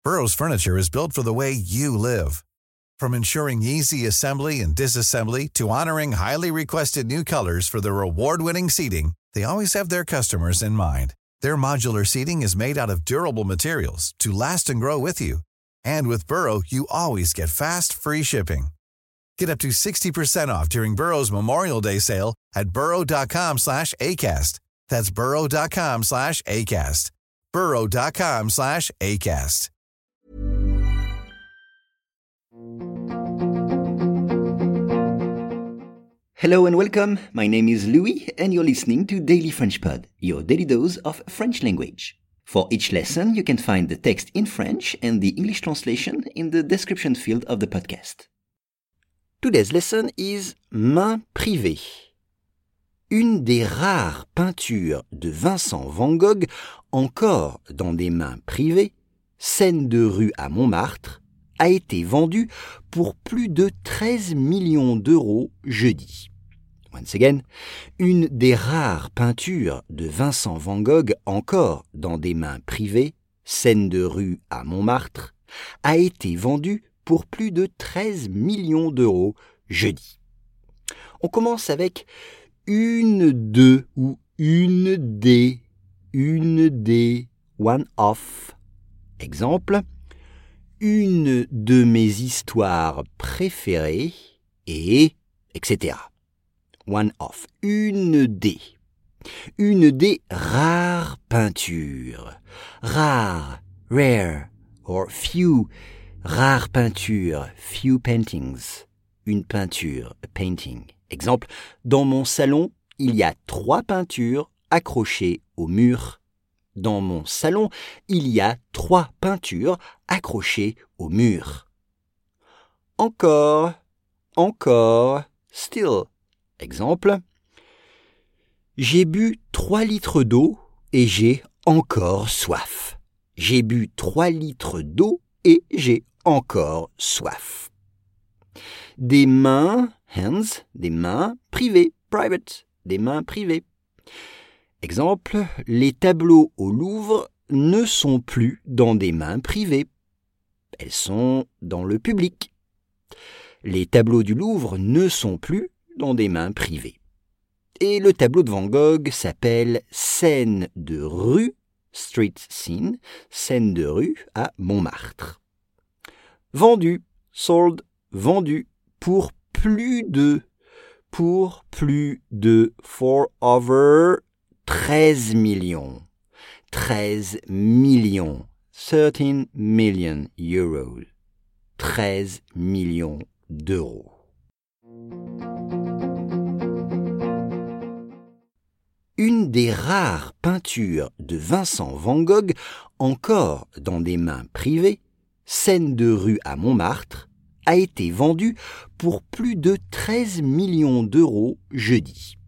Burrow's furniture is built for the way you live. From ensuring easy assembly and disassembly to honoring highly requested new colors for their award-winning seating, they always have their customers in mind. Their modular seating is made out of durable materials to last and grow with you. And with Burrow, you always get fast, free shipping. Get up to 60% off during Burrow's Memorial Day sale at burrow.com/ACAST. That's burrow.com/ACAST. burrow.com/ACAST. Hello and welcome. My name is Louis and you're listening to Daily French Pod, your daily dose of French language. For each lesson, you can find the text in French and the English translation in the description field of the podcast. Today's lesson is Main privée. Une des rares peintures de Vincent van Gogh encore dans des mains privées, Scène de rue à Montmartre, a été vendue pour plus de 13 millions d'euros jeudi. Once again, une des rares peintures de Vincent van Gogh encore dans des mains privées, Scène de rue à Montmartre, a été vendue pour plus de 13 millions d'euros jeudi. On commence avec une de ou une des, one of. Exemple, une de mes histoires préférées et etc. One of. Une des rares peintures. Rare, rare, or few. Rare peinture, few paintings. Une peinture, a painting. Exemple, dans mon salon, il y a 3 peintures accrochées au mur. Dans mon salon, il y a 3 peintures accrochées au mur. Encore, still. Exemple, j'ai bu 3 litres d'eau et j'ai encore soif. J'ai bu 3 litres d'eau et j'ai encore soif. Des mains, hands, des mains privées, private, des mains privées. Exemple, les tableaux au Louvre ne sont plus dans des mains privées. Elles sont dans le public. Les tableaux du Louvre ne sont plus dans des mains privées. Et le tableau de Van Gogh s'appelle Scène de rue, street scene, scène de rue à Montmartre. Vendu, sold, vendu, pour plus de, for over 13 millions. 13 millions. 13 million euros. 13 millions d'euros. Une des rares peintures de Vincent van Gogh encore dans des mains privées, Scène de rue à Montmartre, a été vendue pour plus de 13 millions d'euros jeudi.